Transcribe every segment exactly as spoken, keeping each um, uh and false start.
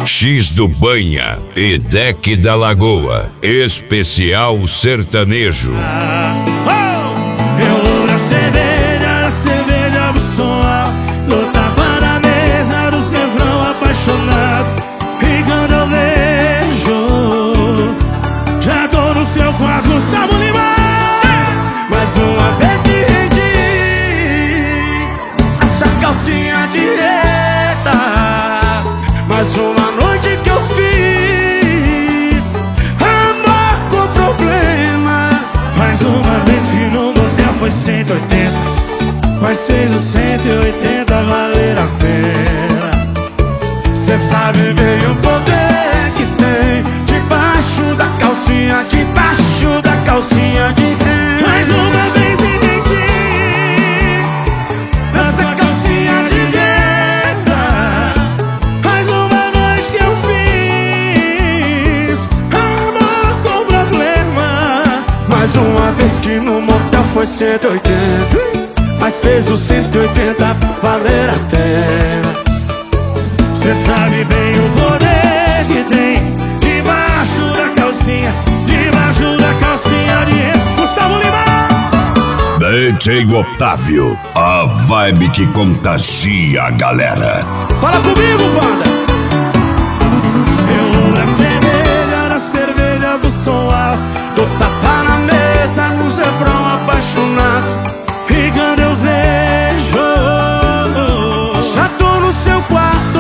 X do Banha e Deck da Lagoa, especial sertanejo. Eu vou na cerveja, na cerveja do som alto, no tapa na mesa dos refrão apaixonado. E quando eu vejo, já tô no seu quarto, Gustavo Lima. Mais uma vez que rendi a sua calcinha de reta. Mais uma noite que eu fiz amor com problema. Mais uma vez que no motel foi cento e oitenta, mas fez os cento e oitenta valer a pena. Cê sabe bem o poder que tem debaixo da calcinha, debaixo da calcinha de renda. Mais uma vez me rendi nessa calcinha de renda. Mais uma noite que eu fiz amor com problema. Mais uma vez que no motel foi cento e oitenta, mas fez os cento e oitenta valer a pena. Cê sabe bem o poder que tem debaixo da calcinha, debaixo da calcinha de renda. Gustavo Lima. D J Otávio, a vibe que contagia a galera. Fala comigo, banda. Eu vou na cerveja, na cerveja do som alto, tô tapa na mesa, no refrão apaixonado. E quando eu vejo, já tô no seu quarto.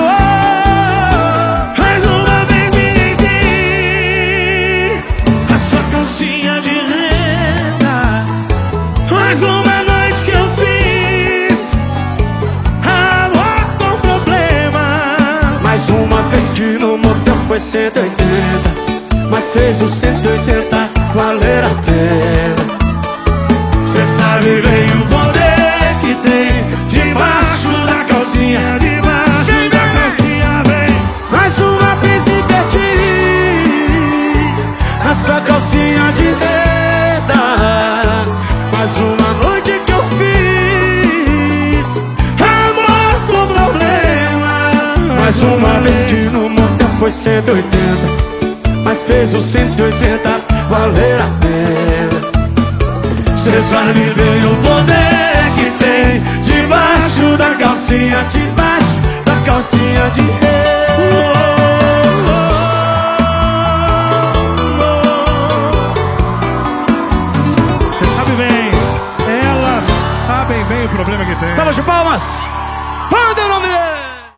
Mais uma vez me rendi a sua calcinha de renda. Mais uma noite que eu fiz amor com problema. Mais uma vez que no motel foi cento e oitenta, mas fez os cento e oitenta valer a pena. Cê sabe bem o poder que tem debaixo da calcinha, debaixo da calcinha, vem. Mais uma vez me perdi na sua calcinha de renda. Mais uma noite que eu fiz amor com problema. Mais uma vez que no motel foi cento e oitenta, mas fez os cento e oitenta valer a pena. Cê sabe bem o poder que tem debaixo da calcinha, debaixo da calcinha de renda. Cê sabe bem, elas sabem bem o problema que tem. Salva de palmas! Manda o nome dele!